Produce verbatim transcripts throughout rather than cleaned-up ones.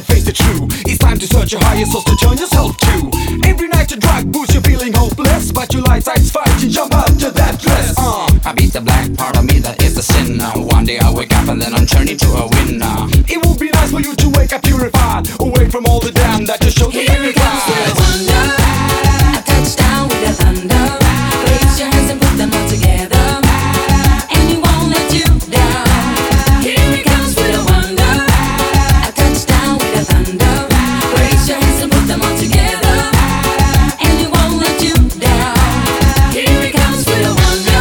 face the truth. It's time to search your higher source to turn yourself to. Every night you drug boost, you're feeling hopeless, but you light sides fight, you jump out to that dress. uh. I beat the black part of me that is the sinner. One day I wake up and then I'm turning to a winner. It would be nice for you to wake up purified, away from all the damn that just shows you Here it comes with a wonder, a touchdown with a thunder. Raise your hands and put them all together, and he won't let you down. Here it comes with a wonder, a touchdown with a thunder. Raise your hands and put them all together, and he won't let you down. Here it comes with a wonder.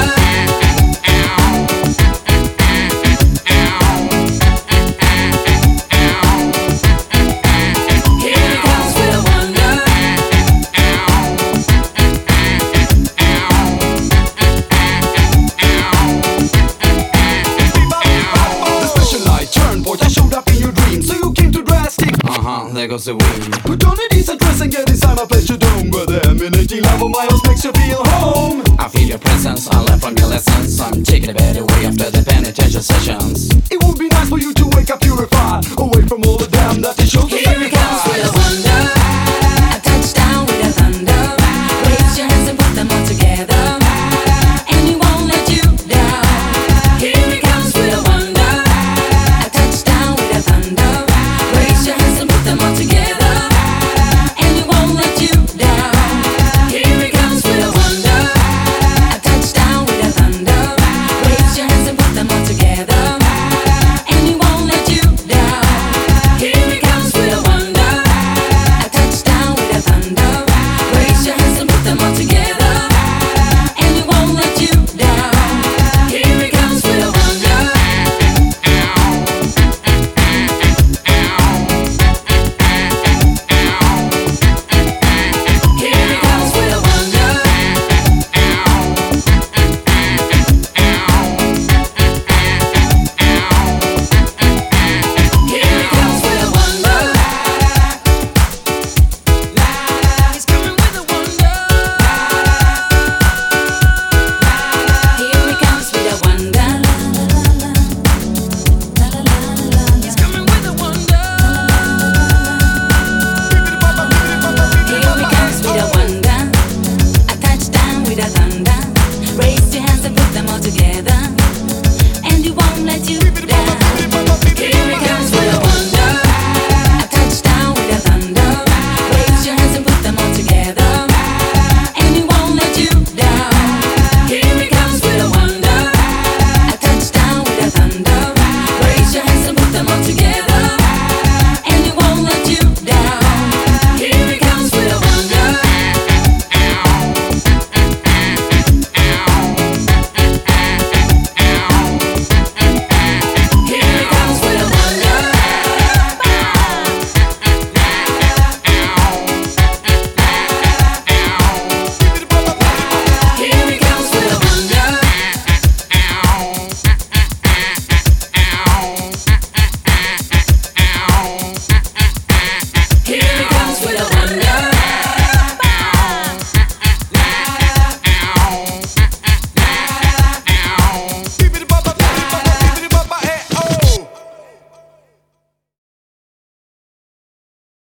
Here it comes with a wonder. The special light turn point, I showed up in your dreams, so you came to drastic. Uh-huh, there goes the wind. Put on a decent dress and get inside my place to dome, where the emanating love of my house makes you feel home. I feel your presence, I learn from your lessons. I'm taking a better way after the penitential sessions. It would be nice for you to wake up purified, away from all the